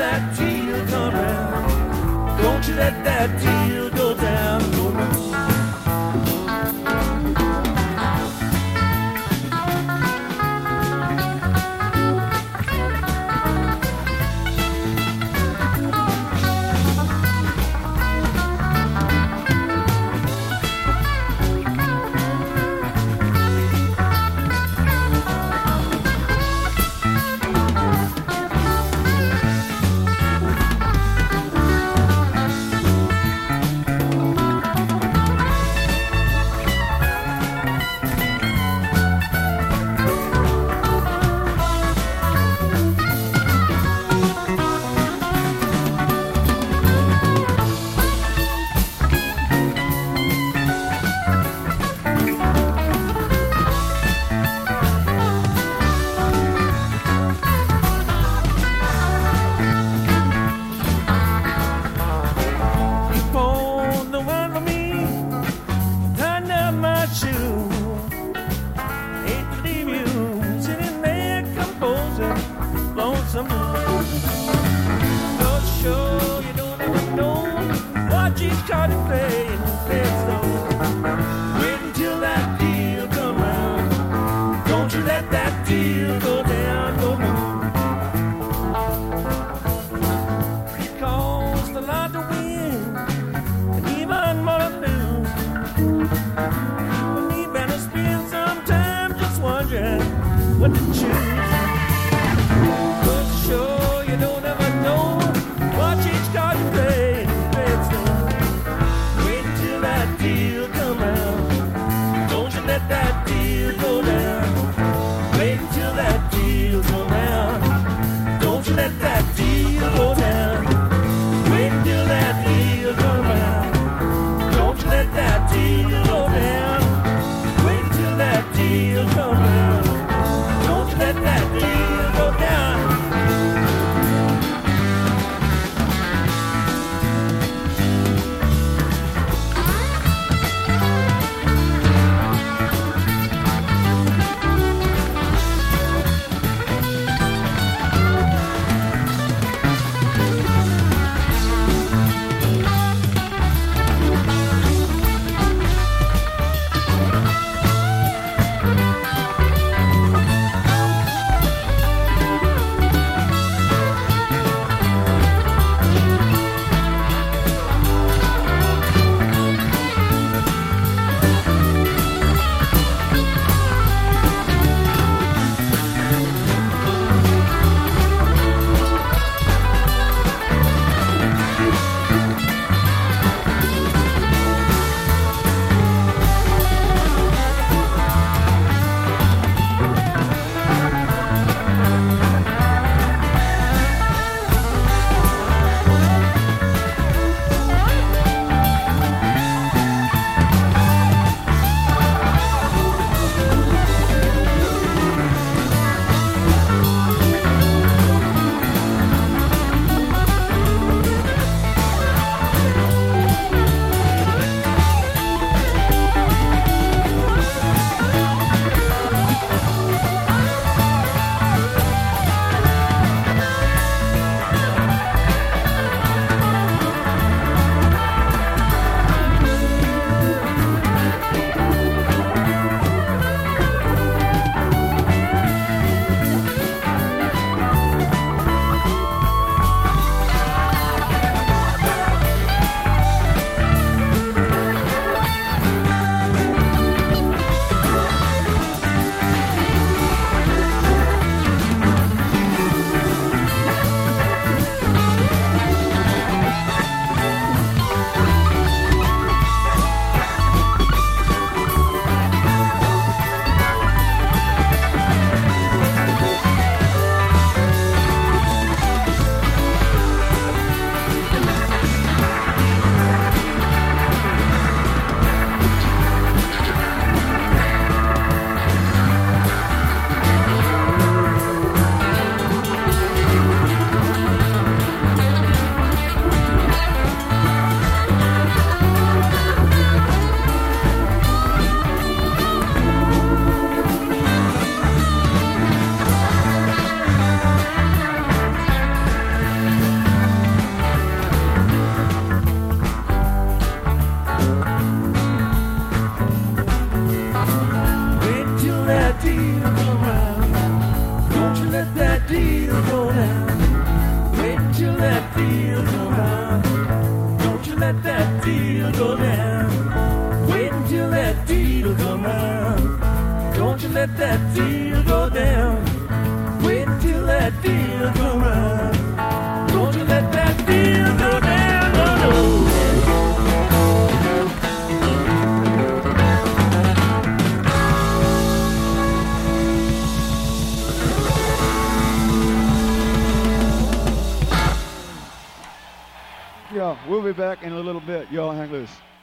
that deal come round. Don't you let that deal go down, go down. Wait let that deal go down. Wait until that deal go down. Don't you let that deal go down. Wait until that deal come round. Don't you let that deal go down. Wait until that deal come round. Don't you let that deal go down. No, no. Yeah, we'll be back in a little bit. Y'all hang loose.